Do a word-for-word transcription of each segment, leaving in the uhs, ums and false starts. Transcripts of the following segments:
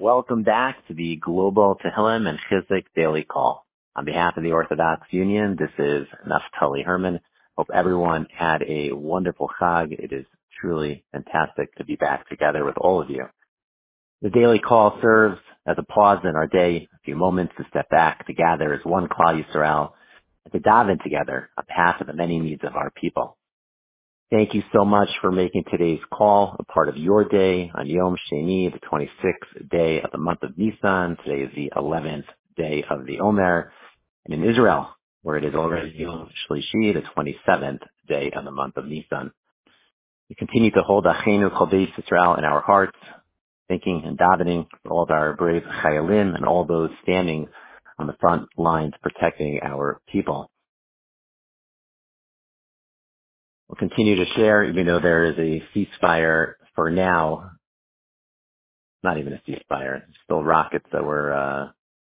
Welcome back to the Global Tehillim and Chizuk Daily Call. On behalf of the Orthodox Union, this is Naftali Herman. Hope everyone had a wonderful Chag. It is truly fantastic to be back together with all of you. The Daily Call serves as a pause in our day, a few moments to step back, to gather as one Klal Yisrael, and to dive in together on behalf of the many needs of our people. Thank you so much for making today's call a part of your day on Yom Sheni, the twenty-sixth day of the month of Nisan. Today is the eleventh day of the Omer. And in Israel, where it is already Yom Shlishi, the twenty-seventh day of the month of Nisan. We continue to hold Achenu Kol Beis Yisrael in our hearts, thinking and davening for all of our brave Chayalim and all those standing on the front lines protecting our people. We'll continue to share, even though there is a ceasefire for now. Not even a ceasefire. Still rockets that were uh,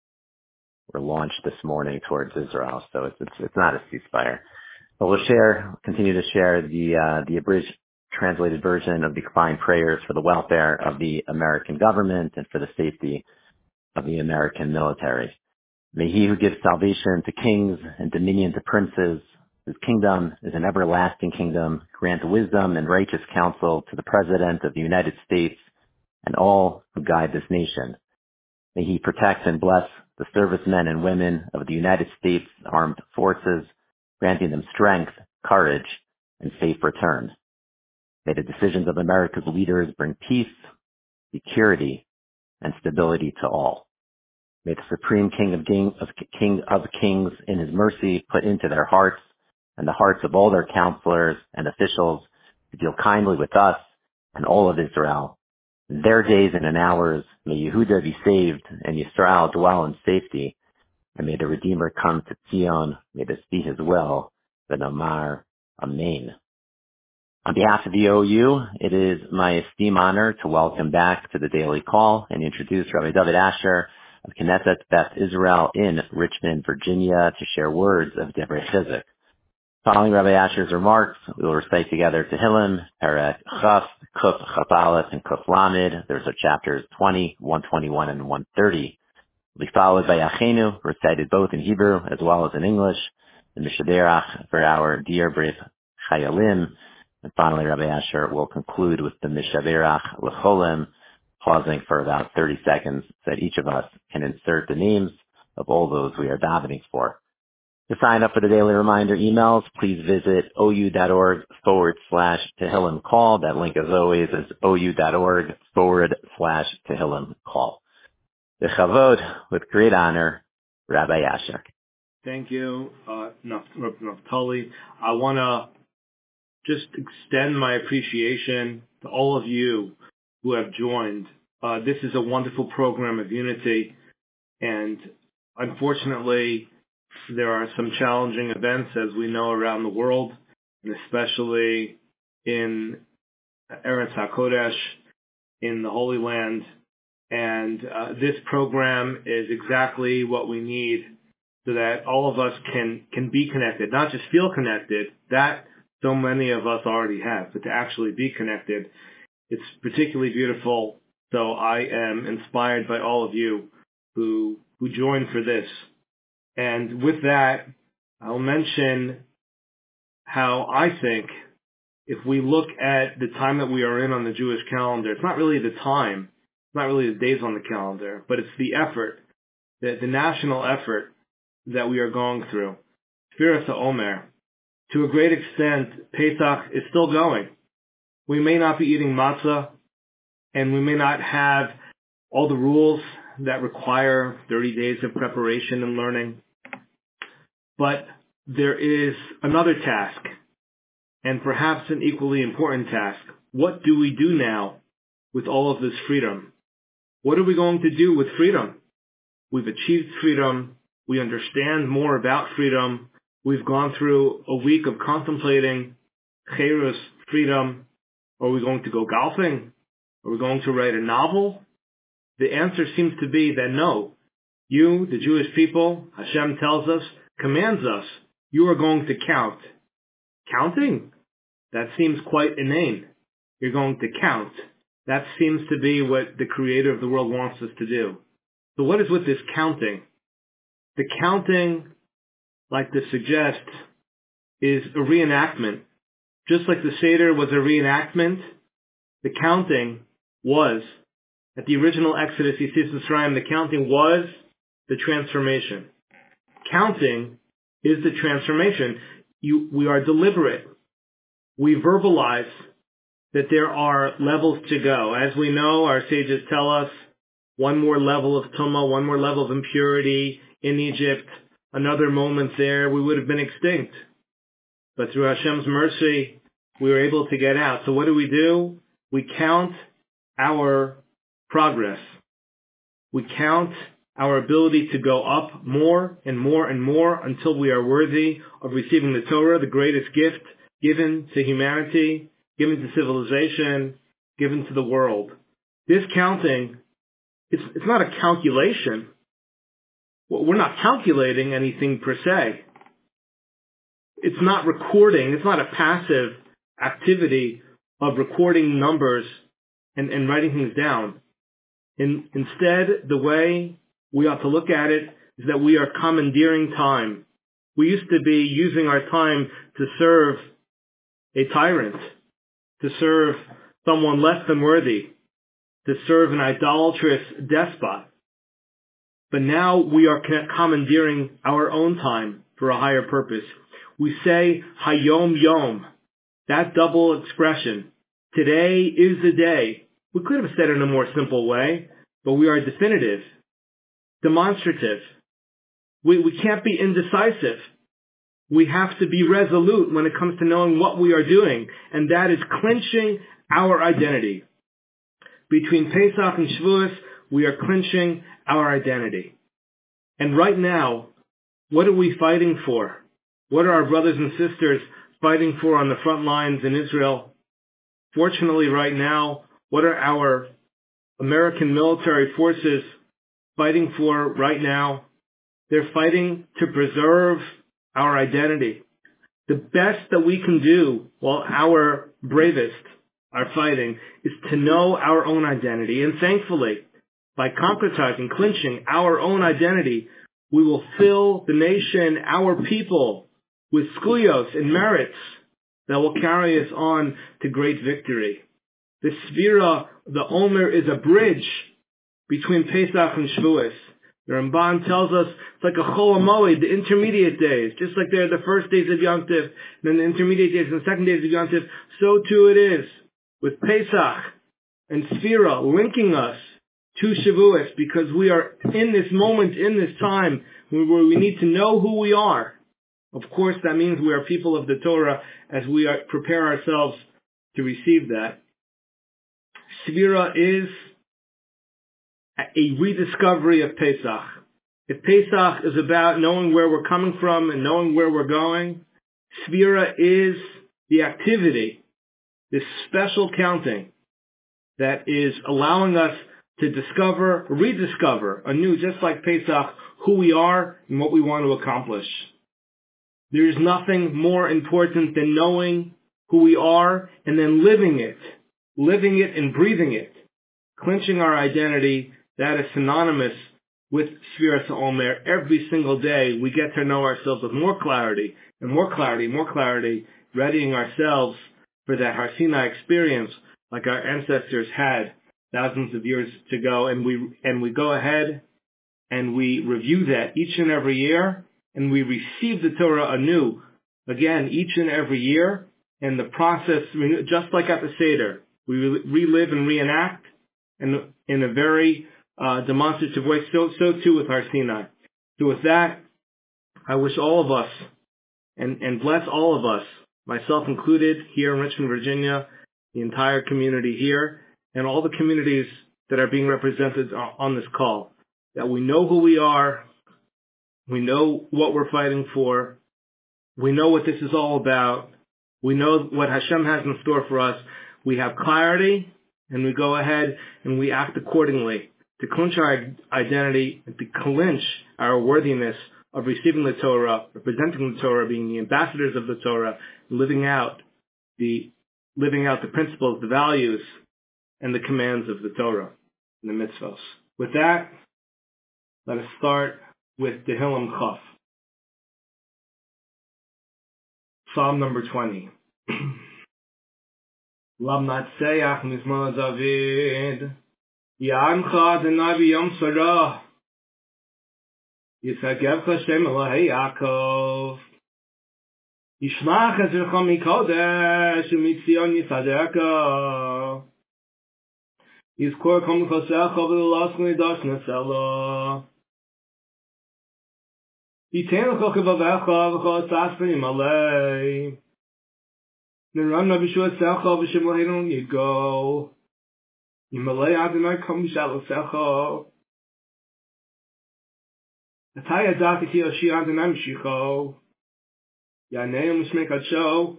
were launched this morning towards Israel, so it's it's, it's not a ceasefire. But we'll share, continue to share the uh, the abridged translated version of the Klein prayers for the welfare of the American government and for the safety of the American military. May He who gives salvation to kings and dominion to princes, whose kingdom is an everlasting kingdom, grant wisdom and righteous counsel to the President of the United States and all who guide this nation. May He protect and bless the servicemen and women of the United States Armed Forces, granting them strength, courage, and safe return. May the decisions of America's leaders bring peace, security, and stability to all. May the Supreme King of, King of, King of Kings in His mercy put into their hearts and the hearts of all their counselors and officials to deal kindly with us and all of Israel. In their days and in ours, may Yehuda be saved and Yisrael dwell in safety, and may the Redeemer come to Zion. May this be His will. V'nomar Amen. On behalf of the O U, it is my esteemed honor to welcome back to the Daily Call and introduce Rabbi David Asher of Knesset Beth Israel in Richmond, Virginia, to share words of Devrei Chizuk. Following Rabbi Asher's remarks, we will recite together Tehillim, Perek Chaf, Kuf Chaf Aleph, and Kuf Lamed. There's our chapters twenty, one twenty-one, and one thirty. Will be followed by Achenu, recited both in Hebrew as well as in English, and Mishaberach for our dear brave Chayalim. And finally, Rabbi Asher will conclude with the Mishaberach L'Cholim, pausing for about thirty seconds so that each of us can insert the names of all those we are davening for. To sign up for the daily reminder emails, please visit ou.org forward slash Tehillim call. That link, as always, is ou.org forward slash Tehillim call. The Chavod, with great honor, Rabbi Asher. Thank you, uh, Naftali. I want to just extend my appreciation to all of you who have joined. Uh, this is a wonderful program of unity, and unfortunately, there are some challenging events, as we know, around the world, and especially in Eretz HaKodesh, in the Holy Land. And uh, this program is exactly what we need so that all of us can, can be connected, not just feel connected, that so many of us already have, but to actually be connected. It's particularly beautiful, so I am inspired by all of you who who joined for this. And with that, I'll mention how I think if we look at the time that we are in on the Jewish calendar, it's not really the time, it's not really the days on the calendar, but it's the effort, the, the national effort that we are going through. Sfiras HaOmer. To a great extent, Pesach is still going. We may not be eating matzah, and we may not have all the rules that require thirty days of preparation and learning. But there is another task, and perhaps an equally important task. What do we do now with all of this freedom? What are we going to do with freedom? We've achieved freedom. We understand more about freedom. We've gone through a week of contemplating Cherus, freedom. Are we going to go golfing? Are we going to write a novel? The answer seems to be that no. You, the Jewish people, Hashem tells us, commands us, you are going to count. Counting? That seems quite inane. You're going to count. That seems to be what the creator of the world wants us to do. So what is with this counting? The counting, like this suggests, is a reenactment. Just like the Seder was a reenactment, the counting was, at the original Exodus, Yetzias Mitzrayim, the counting was the transformation. Counting is the transformation. You, we are deliberate. We verbalize that there are levels to go. As we know, our sages tell us, one more level of tumah, one more level of impurity in Egypt, another moment there, we would have been extinct. But through Hashem's mercy, we were able to get out. So what do we do? We count our progress. We count our ability to go up more and more and more until we are worthy of receiving the Torah, the greatest gift given to humanity, given to civilization, given to the world. This counting, it's, it's not a calculation. Well, we're not calculating anything per se. It's not recording. It's not a passive activity of recording numbers and, and writing things down. In, instead, the way we ought to look at it is that we are commandeering time. We used to be using our time to serve a tyrant, to serve someone less than worthy, to serve an idolatrous despot. But now we are commandeering our own time for a higher purpose. We say Hayom Yom, that double expression. Today is the day. We could have said it in a more simple way, but we are definitive, demonstrative. We, we can't be indecisive. We have to be resolute when it comes to knowing what we are doing, and that is clinching our identity. Between Pesach and Shavuos, we are clinching our identity. And right now, what are we fighting for? What are our brothers and sisters fighting for on the front lines in Israel? Fortunately, right now, what are our American military forces fighting for right now? They're fighting to preserve our identity. The best that we can do while our bravest are fighting is to know our own identity. And thankfully, by concretizing, clinching our own identity, we will fill the nation, our people, with skuyos and merits that will carry us on to great victory. The Sfira, the Omer, is a bridge between Pesach and Shavuos. The Ramban tells us it's like a Chol HaMoed, the intermediate days. Just like they're the first days of Yom Tov, and then the intermediate days and the second days of Yom Tov, so too it is with Pesach and Sfira linking us to Shavuos, because we are in this moment, in this time, where we need to know who we are. Of course, that means we are people of the Torah as we are, prepare ourselves to receive that. Sfira is a rediscovery of Pesach. If Pesach is about knowing where we're coming from and knowing where we're going, Sfira is the activity, this special counting that is allowing us to discover, rediscover anew, just like Pesach, who we are and what we want to accomplish. There is nothing more important than knowing who we are and then living it, living it and breathing it, clinching our identity. That is synonymous with Sfiras Omer. Every single day we get to know ourselves with more clarity and more clarity, more clarity, readying ourselves for that Har Sinai experience like our ancestors had thousands of years to go. And we, and we go ahead and we review that each and every year, and we receive the Torah anew, again, each and every year. And the process, just like at the Seder, we relive and reenact in, in a very uh, demonstrative way. So, so too with Har Sinai. So with that, I wish all of us, and, and bless all of us, myself included, here in Richmond, Virginia, the entire community here, and all the communities that are being represented on this call, that we know who we are, we know what we're fighting for, we know what this is all about, we know what Hashem has in store for us, we have clarity, and we go ahead and we act accordingly to clinch our identity and to clinch our worthiness of receiving the Torah, representing the Torah, being the ambassadors of the Torah, living out the living out the principles, the values, and the commands of the Torah and the mitzvahs. With that, let us start with Tehillim Chaf. Psalm number twenty. Lam Natseach Mizmor David Ya'amcha Adonai b'yom sarah Yisagevcha Shem Elohei Yaakov Yishlach Ezrecha Mikodesh U'mitzion Yisadeka Yizkor Kol Mikosecha V'Los Nidash Nesela Yitein L'Chol Kevavecha V'Chol Tzaspenim Alei Neram Nabishua Secha V'Shem Elohenu Yigo Yimalei Adonai Kom Yishalo Secha Ataya Dati Ki Oshi Adonai Mishicho Yaneim Mishmei Kadsho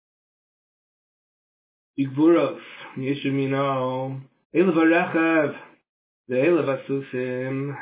Yigvuros Yishumino Elev HaRechev Ve'elev HaSusim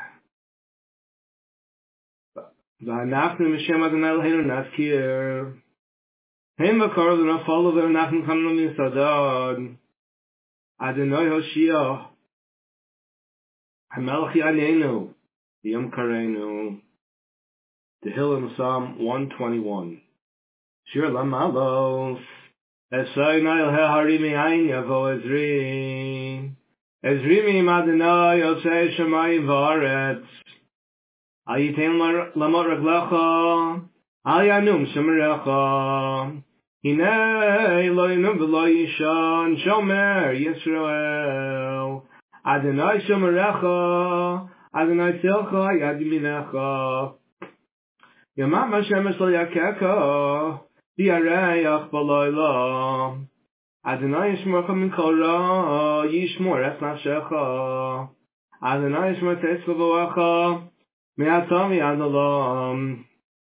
V'Anachnu Mishem Adonai Eloheinu Nazkir Heim V'Korov V'Nafolo V'Anachnu Chanonu Misadad Adonai Hoshia HaMelech Yaneinu Yom Kareinu. Tehillim Psalm one twenty-one. Shir Lamalos Esai Nail Harimi Ein Yavo Ezri Ezri Mi Adonai Yosei Shemayim V'Aretz Ayitain Lamot Raglecha Al Yanum Shemerecha Hinei Lo Yinum V'Lo Yishan Shomer Yisrael Adonai Shemerecha Adonai Tzilcha Yad Yaminecha Yamam Hashem Esol Yakeka Diareach B'Layla Adonai Yishmorcha Min Kol Ra Yishmor Es Nafshecha Adonai Yishmor Teis V'Voecha Me'atam Yad Olam.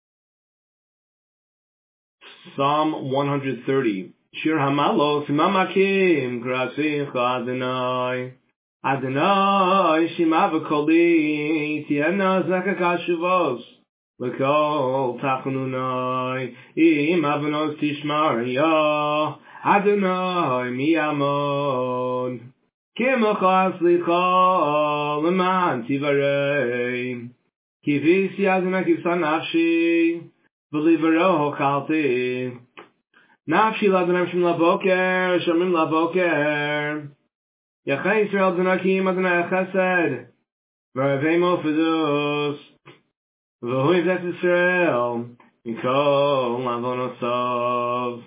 Psalm one thirty. Shir Hamalos Mamakim Grasicha Adonai Adonai Shima V'Koli Tiena Zeka Kashuvos L'Kol Tachanunai Im Avanos Tishmar Ya Adonai Miyamon Kimecha Slicha L'man Tivarei Kivisi Adonai Kivsa Nafshi V'Livero Chalti Nafshi L'Adonai Shim Laboker Shomim Laboker Yachai Yisrael Zanakim Adonai Chesed V'Ravemo Fidus V'Hui Zet Yisrael Mikol Lavonosav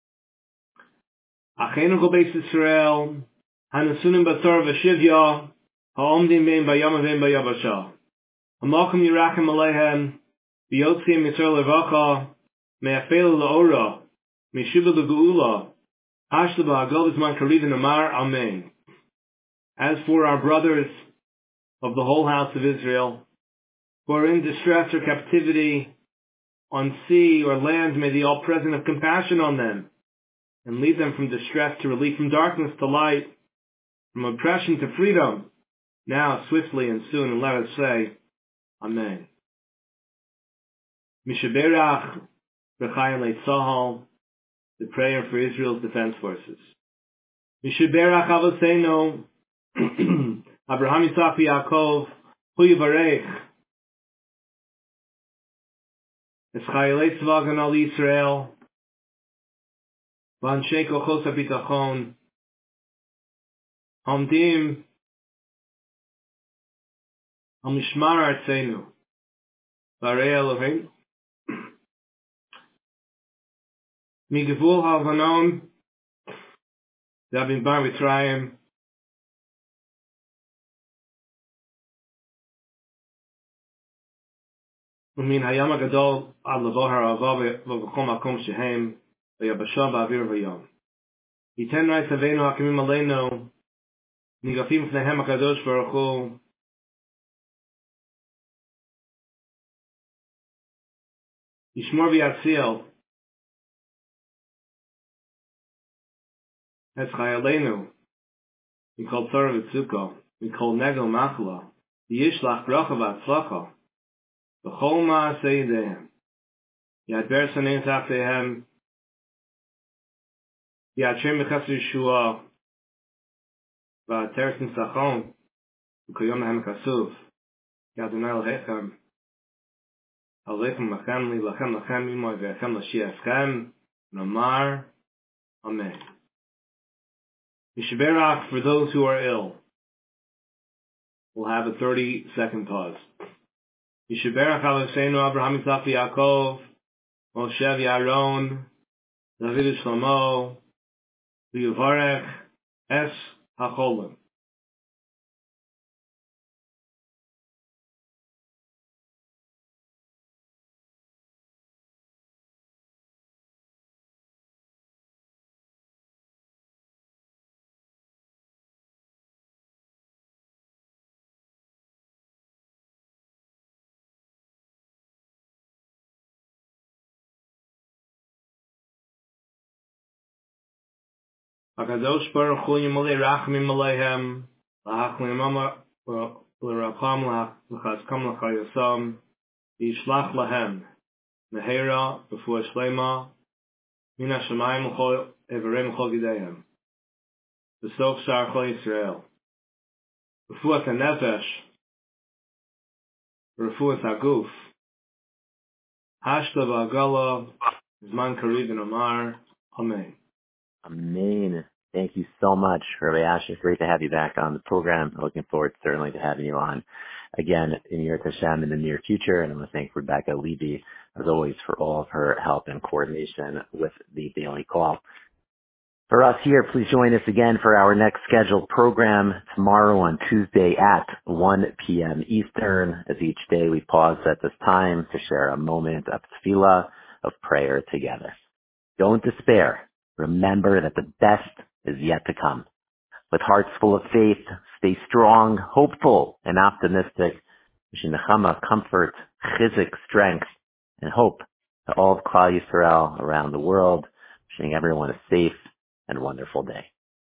Achenu Kol Beis Yisrael Hanasunim Bator V'Shivya Ha'omdim Bein Bayam Avein Bayabasha Ha'malkum Yirachim Aleihem V'Yotzim Yisrael Levacha Me'afel L'Ora Me'Shiva L'Geula Hashleba Ha'Gol B'Zman Kariv Amar Amen. As for our brothers of the whole house of Israel, who are in distress or captivity on sea or land, may the All-Present have compassion on them and lead them from distress to relief, from darkness to light, from oppression to freedom, now, swiftly and soon, and let us say, Amen. Mishaberach B'Chaim Leitzahal, the prayer for Israel's defense forces. Mishaberach Avoseinu Abraham Yitzhak Yaakov Hu Yivarech Es Chayalei Tzva Ganal Yisrael V'Anshei Kochos HaBitachon Hamdim Al Mishmar Artzeinu V'Arei Eloheinu Migevul HaLvanon Davim Bar Mitzrayim Umin Hayam HaGadol Ad Lavohar Avav V'V'chom HaKom Shehem V'Yabasha Ba'avir V'Yom Yiten Rai Saveinu HaKimim Aleinu Nigafim Fnehem HaKadosh Baruch Hu Yishmor V'Yatziel Es Chayaleinu Mikol Tzara V'Tzuko Mikol Negel Machla Yishlach Bracha V'Atzlacha V'chol Ma'aseh Yedehem Yadber Sanein Tachtehem Yadshem B'Chas Yeshua v'ater nitzachon v'kayom lahem kasuv Yadonai Elohechem Alechem lachem li lachem lachem imoy ve'echem l'shiachem Namar Amen. Yishaberach for those who are ill. We'll have a thirty second pause. Yishaberach Eloheinu Abraham Yitzchak Yaakov Moshe v'Aaron David Shlomo v'Yivarech Es HaCholim. HaKadosh Baruch Hu Yimolei Rachamim Aleihem L'Hachlim Mama L'Rapam L'Chazkam L'Chayosam Yishlach Lahem Mehera B'Fuah Shlema Min HaShamayim L'Chol Everim L'Chol Gideihem B'Sof Shar Chol Yisrael B'Fuah HaNefesh B'Fuah HaGuf Hashta V'Agala Zman Kariv and Omar Amen. Amen. Thank you so much, Rabbi Asher. Great to have you back on the program. Looking forward certainly to having you on again in Yirut Hashem in the near future. And I want to thank Rebecca Levy, as always, for all of her help and coordination with the daily call. For us here, please join us again for our next scheduled program tomorrow on Tuesday at one p.m. Eastern. As each day we pause at this time to share a moment of tefillah, of prayer together. Don't despair. Remember that the best is yet to come. With hearts full of faith, stay strong, hopeful, and optimistic. Wishing nechama, comfort, chizik, strength, and hope to all of Klal Yisrael around the world. Wishing everyone a safe and wonderful day.